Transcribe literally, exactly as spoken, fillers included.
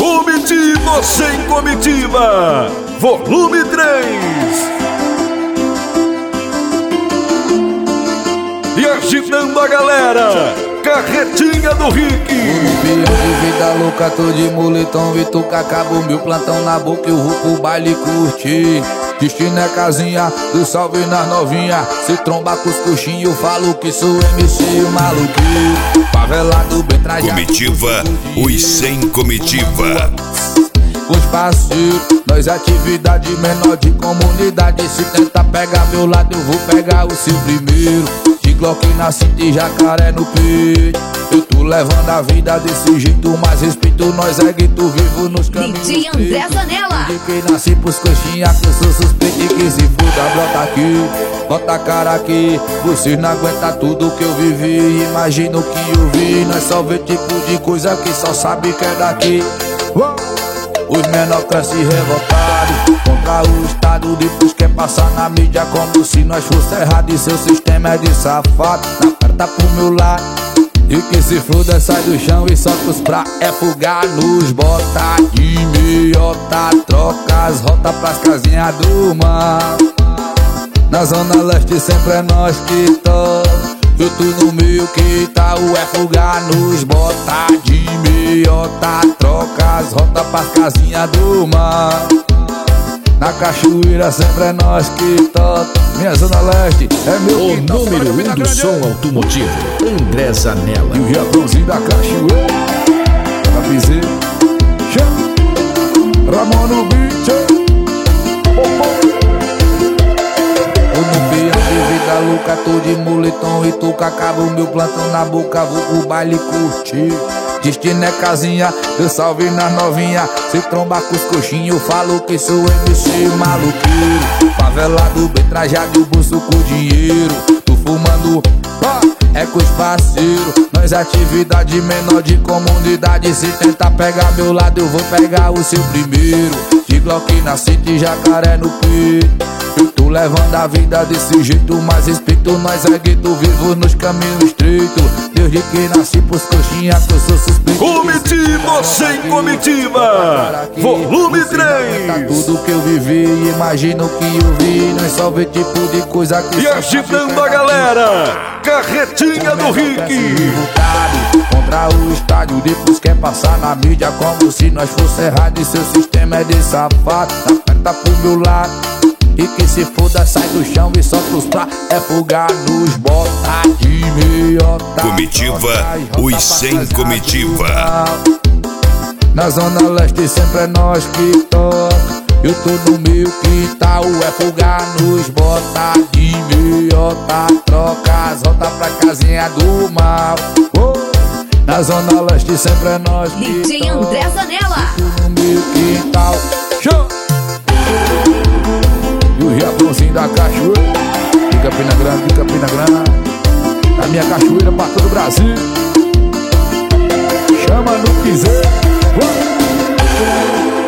Comitiva sem comitiva, volume três. E agitando a galera, carretinha do Rick. Pião de vida louca, tô de moletom, Vituca, acabou meu plantão na boca, eu vou pro baile curtir. Destino é casinha, do salve nas novinha. Se tromba com os coxinhos, eu falo que sou M C maluquinho. Favelado bem trajado. Comitiva, os sem comitiva. Com os parceiros, nós atividade menor de comunidade. Se tentar pegar meu lado, eu vou pegar o seu primeiro. De Glock na cinta e jacaré no peito. Eu tô levando a vida desse jeito, mas respeito nós é grito vivo nos caminhos. D J André Zanella. De quem nasci pros coxinha, que eu sou suspeito e que se foda, brota aqui, bota a cara aqui. Vocês não aguentam tudo que eu vivi, imagina o que eu vi. Nós só vê tipo de coisa que só sabe que é daqui. Uou! Os menor crescem revoltados contra o Estado, depois quer passar na mídia como se nós fosse errado. E seu sistema é de safado, na perna pro meu lado. E que se foda sai do chão e solta os pra é fugar nos bota de meiota. Troca as rotas pras casinhas do mar. Na zona leste sempre é nós que toca. Eu tô no meio que tá o é fugar nos bota de meiota. Troca as rotas pras casinhas do mar. Na cachoeira sempre é nós que toca. Minha zona leste é meu O número um do som automotivo, André Zanella. E o Riadãozinho da cachoeira, Capizeiro, Ramon no beat. Vida louca, tô de moletom e tô com acabo meu plantão na boca, vou pro baile curtir. Destino é casinha, eu salve nas novinha. Se tromba com os coxinhos, eu falo que sou M C maluqueiro. Favelado bem trajado e o bolso com dinheiro. Tô fumando, ó, é com os parceiros. Nós atividade menor de comunidade. Se tentar pegar meu lado, eu vou pegar o seu primeiro. De Glock na cinta e jacaré no peito. Eu tô levando a vida desse jeito, mas respeito nós é gueto vivo nos caminhos estreitos. Desde que nasci pros coxinha que eu sou suspeito. Comitiva sem comitiva, volume três. Tudo que eu vivi, imagino que eu vi. Nós só vê tipo de coisa que E agitando a galera, carretinha do Rick. Contra o estádio, depois quer passar na mídia como se nós fosse errado. E seu sistema é de safado, aperta pro meu lado. E que se foda, sai do chão e solta os pra é fugar nos bota de meiota. Comitiva, os sem comitiva. Na zona leste sempre é nós que toca. Eu tô no meio que tal é fugar nos bota de meiota. Troca as rotas pra casinha do mal. Oh. Na zona leste sempre é nós que D J André Zanella. Eu tô no meio que tal. Show! E o Riadãozinho da cachoeira, de Campina Grande, de Campina Grande. A minha cachoeira pra todo o Brasil. Chama no piseiro.